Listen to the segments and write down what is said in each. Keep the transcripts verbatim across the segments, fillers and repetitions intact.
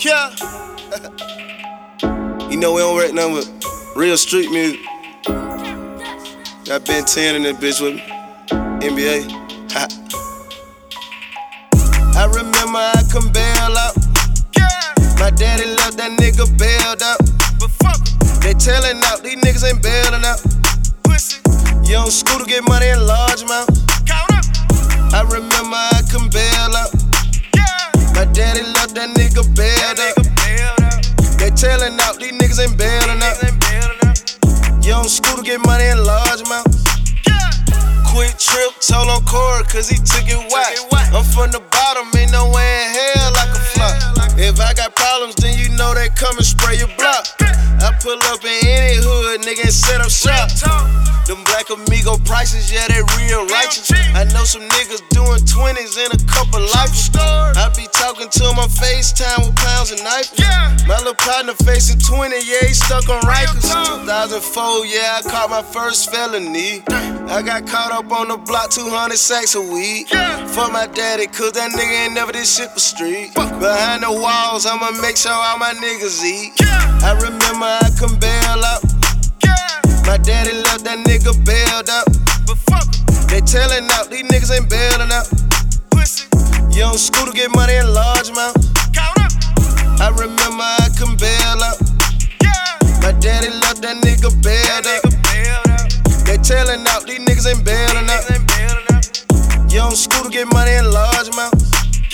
Yeah. You know we don't write nothing but real street music. Got Ben ten in this bitch with me. N B A. Ha. I remember I come bail out. My daddy left that nigga bailed out. But fuck em. They tellin' out, these niggas ain't bailing out. Pussy. Young Scooter get money in large amounts. Count up. I remember I come bail out. My daddy left that nigga bailed out. They tellin' out, these niggas ain't bailing out. Young Scooter get money in large amounts. Quick trip, told on Corey, cause he took it whack. I'm from the bottom, ain't no way in hell I can fly. If I got problems, then you know they come and spray your block. I pull up in any hood, nigga, and set up shop. Them Black Amigo prices, yeah, they real righteous. I know some niggas doing twenties in a couple life. I be talking to him on FaceTime with pounds and knives. My little partner facing twenty, yeah, he stuck on Rikers. two thousand four, yeah, I caught my first felony. I got caught up on the block, two hundred sacks of weed. Fuck my daddy, cause that nigga ain't never did shit for street. Behind the walls, I'ma make sure all my niggas eat. I remember I come bail out. My daddy left that nigga bailed out. But fuck em. They tellin' out, these niggas ain't bailing out. Pussy. Young Scooter get money in large amounts. Count up. I remember I come bail out. My daddy left that nigga bailed out. They tellin' out, these niggas ain't bailing out. Young Scooter get money in large amounts.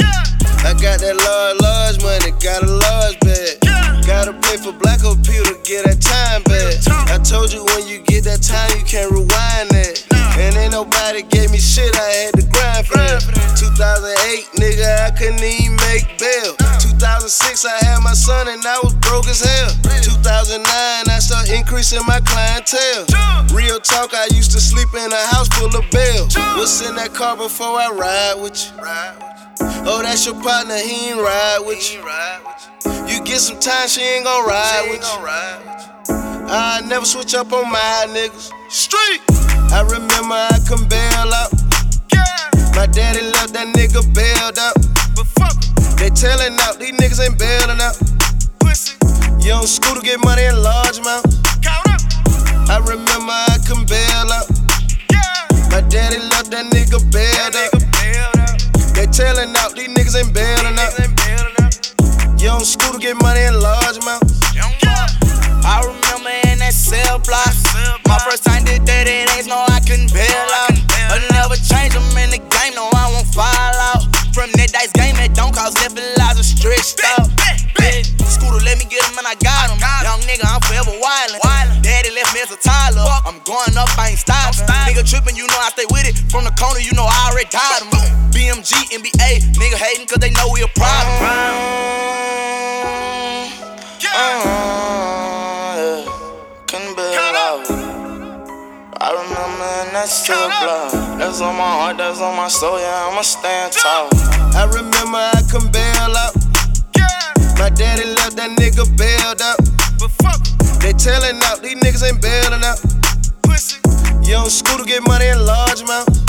I got that large, large money, got a large bag. Gotta pay for Black Appeal to get that time back. I told you when you get that time, you can't rewind that. And ain't nobody gave me shit, I had to grind for that. two thousand eight, nigga, I couldn't even make bail. two thousand six, I had my son and I was broke as hell. two thousand nine, I started increasing my clientele. Real talk, I used to sleep in a house full of bail. What's in that car before I ride with you? Oh, that's your partner, he ain't ride with you. You get some time, she ain't gon' ride with you. I never switch up on my niggas. Street. I remember I come bail out. My daddy left that nigga bailed out. But fuck em. They tellin' out, these niggas ain't bailing out. Pussy. Young Scooter get money in large amounts. Count up. I remember I come bail out. My daddy left that nigga bailed out. They tellin' out, these niggas ain't bailing out. Young Scooter get money in large amounts. I remember in that cell block. My first time did that, it ain't no I couldn't bail out. I never change them in the game, no I won't fall out. From that dice game that don't cause left lives are stretched out. Scooter let me get him and I got him. Young nigga, I'm forever wildin'. Daddy left me as a toddler. I'm going up, I ain't stopping. Nigga trippin', you know I stay with it. From the corner, you know I already got him. B M G, N B A, nigga hatin' cause they know we a problem. I remember in that cell block. That's on my heart, that's on my soul, yeah, I'ma stand tall. I remember I come bail out. My daddy left that nigga bailed out. But fuck em. They tellin' out, these niggas ain't bailing out. Pussy. Young Scooter get money in large amounts.